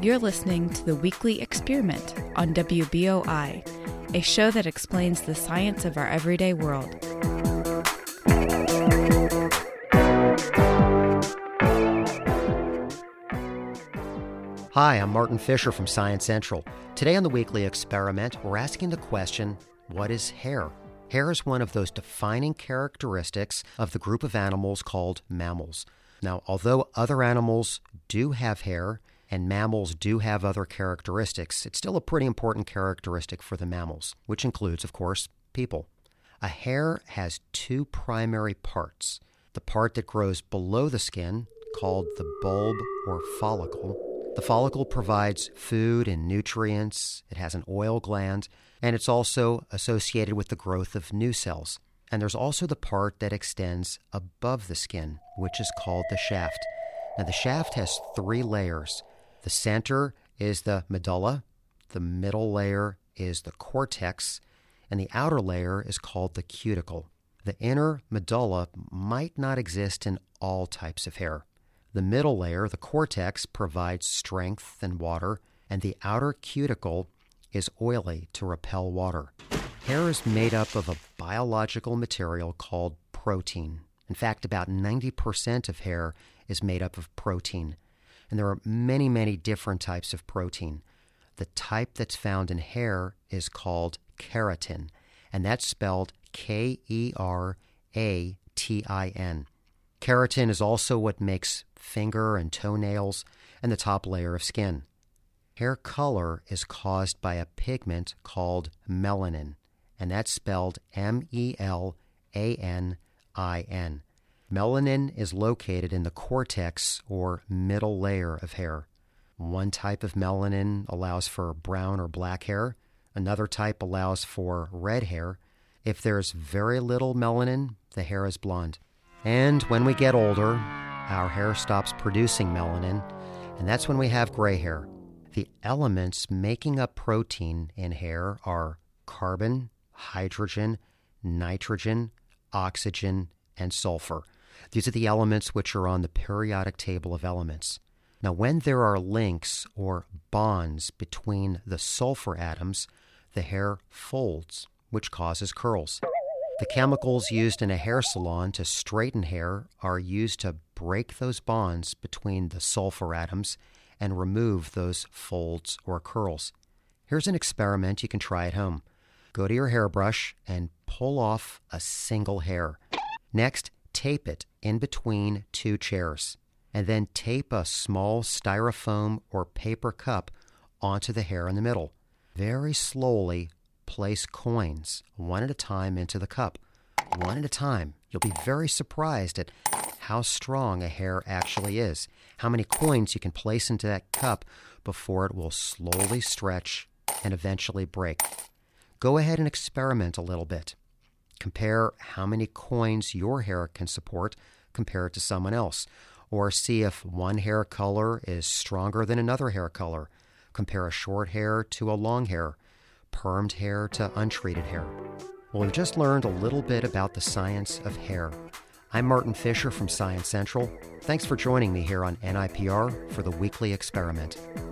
You're listening to The Weekly Experiment on WBOI, a show that explains the science of our everyday world. Hi, I'm Martin Fisher from Science Central. Today on The Weekly Experiment, we're asking the question, what is hair? Hair is one of those defining characteristics of the group of animals called mammals. Now, although other animals do have hair and mammals do have other characteristics, it's still a pretty important characteristic for the mammals, which includes, of course, people. A hair has two primary parts. The part that grows below the skin, called the bulb or follicle. The follicle provides food and nutrients, it has an oil gland, and it's also associated with the growth of new cells. And there's also the part that extends above the skin, which is called the shaft. Now, the shaft has three layers. The center is the medulla, the middle layer is the cortex, and the outer layer is called the cuticle. The inner medulla might not exist in all types of hair. The middle layer, the cortex, provides strength and water, and the outer cuticle is oily to repel water. Hair is made up of a biological material called protein. In fact, about 90% of hair is made up of protein. And there are many, many different types of protein. The type that's found in hair is called keratin, and that's spelled Keratin. Keratin is also what makes finger and toenails and the top layer of skin. Hair color is caused by a pigment called melanin, and that's spelled Melanin. Melanin is located in the cortex or middle layer of hair. One type of melanin allows for brown or black hair. Another type allows for red hair. If there's very little melanin, the hair is blonde. And when we get older, our hair stops producing melanin, and that's when we have gray hair. The elements making up protein in hair are carbon, hydrogen, nitrogen, oxygen, and sulfur. These are the elements which are on the periodic table of elements. Now, when there are links or bonds between the sulfur atoms, the hair folds, which causes curls. The chemicals used in a hair salon to straighten hair are used to break those bonds between the sulfur atoms and remove those folds or curls. Here's an experiment you can try at home. Go to your hairbrush and pull off a single hair. Next, tape it in between two chairs, and then tape a small styrofoam or paper cup onto the hair in the middle. Very slowly place coins, one at a time, into the cup. One at a time. You'll be very surprised at how strong a hair actually is, how many coins you can place into that cup before it will slowly stretch and eventually break. Go ahead and experiment a little bit. Compare how many coins your hair can support compared to someone else, or see if one hair color is stronger than another hair color. Compare a short hair to a long hair, permed hair to untreated hair. Well, we've just learned a little bit about the science of hair. I'm Martin Fisher from Science Central. Thanks for joining me here on NIPR for The Weekly Experiment.